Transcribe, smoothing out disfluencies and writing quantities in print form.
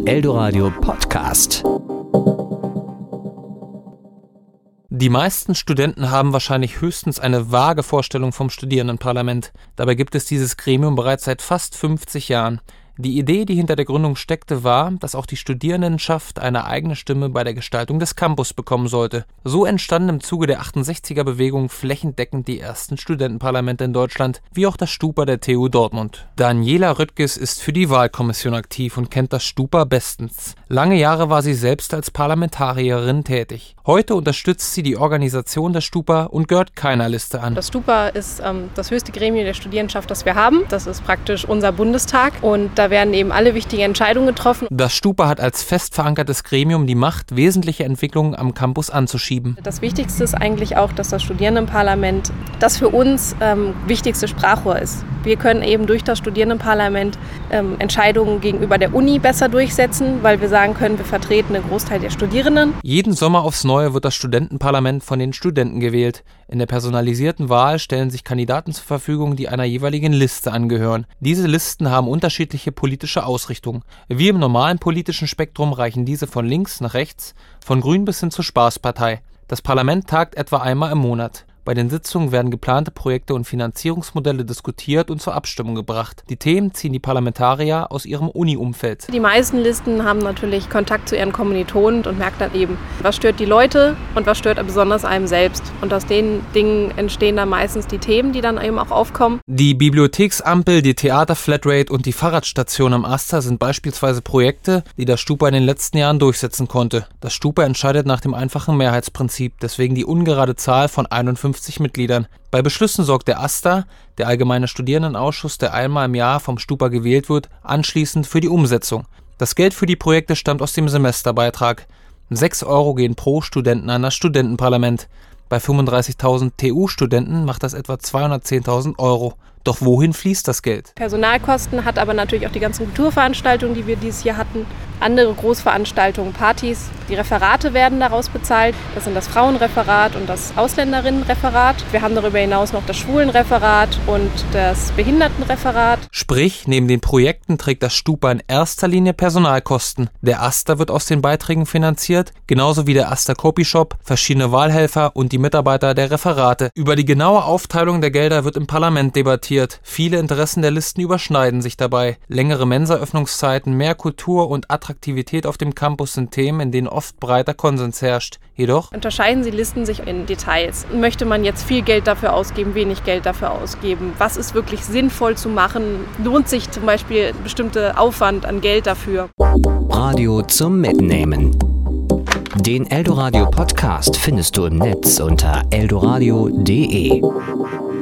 Eldoradio Podcast. Die meisten Studenten haben wahrscheinlich höchstens eine vage Vorstellung vom Studierendenparlament. Dabei gibt es dieses Gremium bereits seit fast 50 Jahren. Die Idee, die hinter der Gründung steckte, war, dass auch die Studierendenschaft eine eigene Stimme bei der Gestaltung des Campus bekommen sollte. So entstanden im Zuge der 68er-Bewegung flächendeckend die ersten Studentenparlamente in Deutschland, wie auch das Stupa der TU Dortmund. Daniela Röttges ist für die Wahlkommission aktiv und kennt das Stupa bestens. Lange Jahre war sie selbst als Parlamentarierin tätig. Heute unterstützt sie die Organisation der Stupa und gehört keiner Liste an. Das Stupa ist das höchste Gremium der Studierendenschaft, das wir haben. Das ist praktisch unser Bundestag und da werden eben alle wichtigen Entscheidungen getroffen. Das Stupa hat als fest verankertes Gremium die Macht, wesentliche Entwicklungen am Campus anzuschieben. Das Wichtigste ist eigentlich auch, dass das Studierendenparlament das für uns wichtigste Sprachrohr ist. Wir können eben durch das Studierendenparlament Entscheidungen gegenüber der Uni besser durchsetzen, weil wir sagen können, wir vertreten einen Großteil der Studierenden. Jeden Sommer aufs Neue wird das Studentenparlament von den Studenten gewählt. In der personalisierten Wahl stellen sich Kandidaten zur Verfügung, die einer jeweiligen Liste angehören. Diese Listen haben unterschiedliche politische Ausrichtungen. Wie im normalen politischen Spektrum reichen diese von links nach rechts, von grün bis hin zur Spaßpartei. Das Parlament tagt etwa einmal im Monat. Bei den Sitzungen werden geplante Projekte und Finanzierungsmodelle diskutiert und zur Abstimmung gebracht. Die Themen ziehen die Parlamentarier aus ihrem Uni-Umfeld. Die meisten Listen haben natürlich Kontakt zu ihren Kommilitonen und merken dann eben, was stört die Leute und was stört besonders einem selbst. Und aus den Dingen entstehen dann meistens die Themen, die dann eben auch aufkommen. Die Bibliotheksampel, die Theaterflatrate und die Fahrradstation am Aster sind beispielsweise Projekte, die das Stupa in den letzten Jahren durchsetzen konnte. Das Stupa entscheidet nach dem einfachen Mehrheitsprinzip, deswegen die ungerade Zahl von 51 Mitgliedern. Bei Beschlüssen sorgt der AStA, der Allgemeine Studierendenausschuss, der einmal im Jahr vom Stupa gewählt wird, anschließend für die Umsetzung. Das Geld für die Projekte stammt aus dem Semesterbeitrag. 6 € gehen pro Studenten an das Studentenparlament. Bei 35.000 TU-Studenten macht das etwa 210.000 €. Doch wohin fließt das Geld? Personalkosten hat aber natürlich auch die ganzen Kulturveranstaltungen, die wir dieses Jahr hatten. Andere Großveranstaltungen, Partys. Die Referate werden daraus bezahlt. Das sind das Frauenreferat und das Ausländerinnenreferat. Wir haben darüber hinaus noch das Schwulenreferat und das Behindertenreferat. Sprich, neben den Projekten trägt das Stupa in erster Linie Personalkosten. Der AStA wird aus den Beiträgen finanziert, genauso wie der AStA Copyshop, verschiedene Wahlhelfer und die Mitarbeiter der Referate. Über die genaue Aufteilung der Gelder wird im Parlament debattiert. Viele Interessen der Listen überschneiden sich dabei. Längere Mensaöffnungszeiten, mehr Kultur und Attraktivität auf dem Campus sind Themen, in denen oft breiter Konsens herrscht. Jedoch unterscheiden die Listen sich in Details. Möchte man jetzt viel Geld dafür ausgeben, wenig Geld dafür ausgeben? Was ist wirklich sinnvoll zu machen? Lohnt sich zum Beispiel bestimmter Aufwand an Geld dafür? Radio zum Mitnehmen. Den Eldoradio Podcast findest du im Netz unter eldoradio.de.